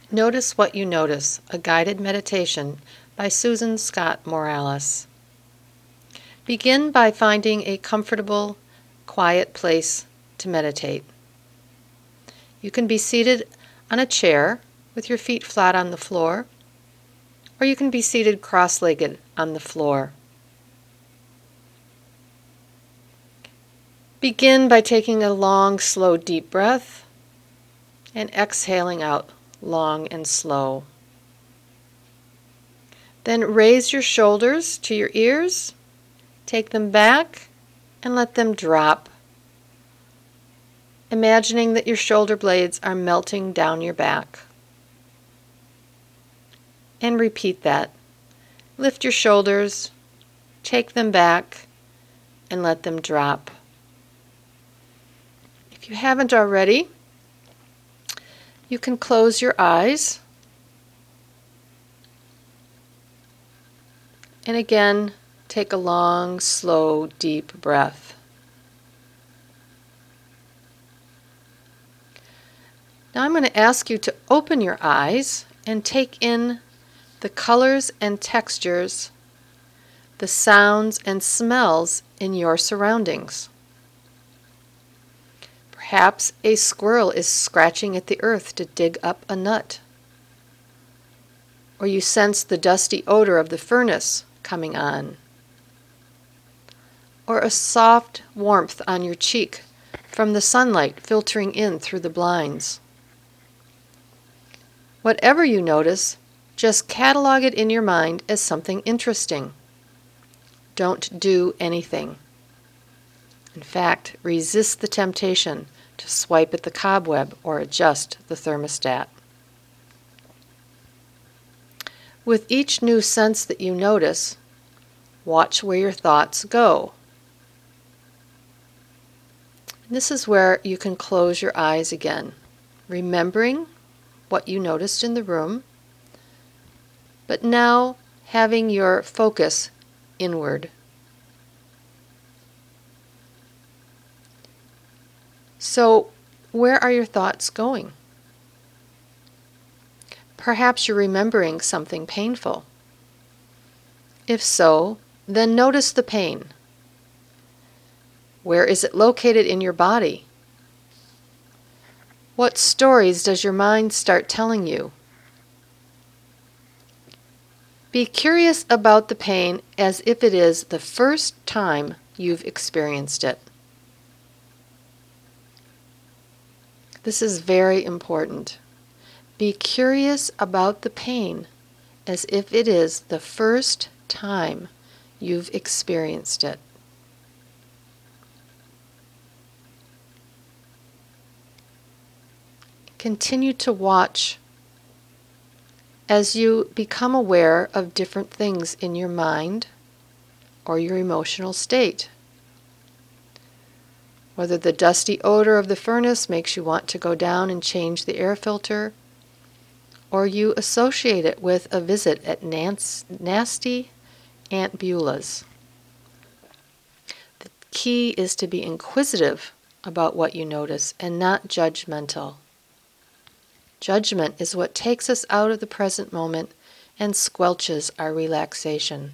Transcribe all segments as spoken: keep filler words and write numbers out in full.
Notice What You Notice, a guided meditation by Susan Scott Morales. Begin by finding a comfortable, quiet place to meditate. You can be seated on a chair with your feet flat on the floor, or you can be seated cross-legged on the floor. Begin by taking a long, slow, deep breath and exhaling out long and slow. Then raise your shoulders to your ears, take them back, and let them drop, imagining that your shoulder blades are melting down your back. And repeat that. Lift your shoulders, take them back, and let them drop. If you haven't already, you can close your eyes and again take a long, slow, deep breath. Now I'm going to ask you to open your eyes and take in the colors and textures, the sounds and smells in your surroundings. Perhaps a squirrel is scratching at the earth to dig up a nut. Or you sense the dusty odor of the furnace coming on. Or a soft warmth on your cheek from the sunlight filtering in through the blinds. Whatever you notice, just catalog it in your mind as something interesting. Don't do anything. In fact, resist the temptation to swipe at the cobweb or adjust the thermostat. With each new sense that you notice, watch where your thoughts go. This is where you can close your eyes again, remembering what you noticed in the room, but now having your focus inward. So, where are your thoughts going? Perhaps you're remembering something painful. If so, then notice the pain. Where is it located in your body? What stories does your mind start telling you? Be curious about the pain as if it is the first time you've experienced it. This is very important. Be curious about the pain as if it is the first time you've experienced it. Continue to watch as you become aware of different things in your mind or your emotional state. Whether the dusty odor of the furnace makes you want to go down and change the air filter, or you associate it with a visit at Nance, nasty Aunt Beulah's. The key is to be inquisitive about what you notice and not judgmental. Judgment is what takes us out of the present moment and squelches our relaxation.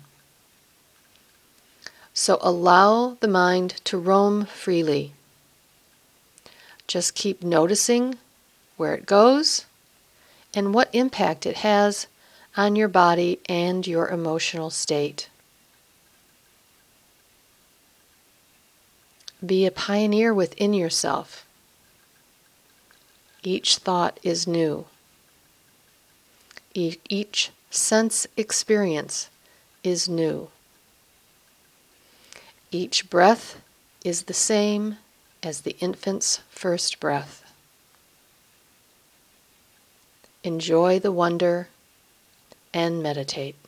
So allow the mind to roam freely. Just keep noticing where it goes and what impact it has on your body and your emotional state. Be a pioneer within yourself. Each thought is new. E- each sense experience is new. Each breath is the same as the infant's first breath. Enjoy the wonder and meditate.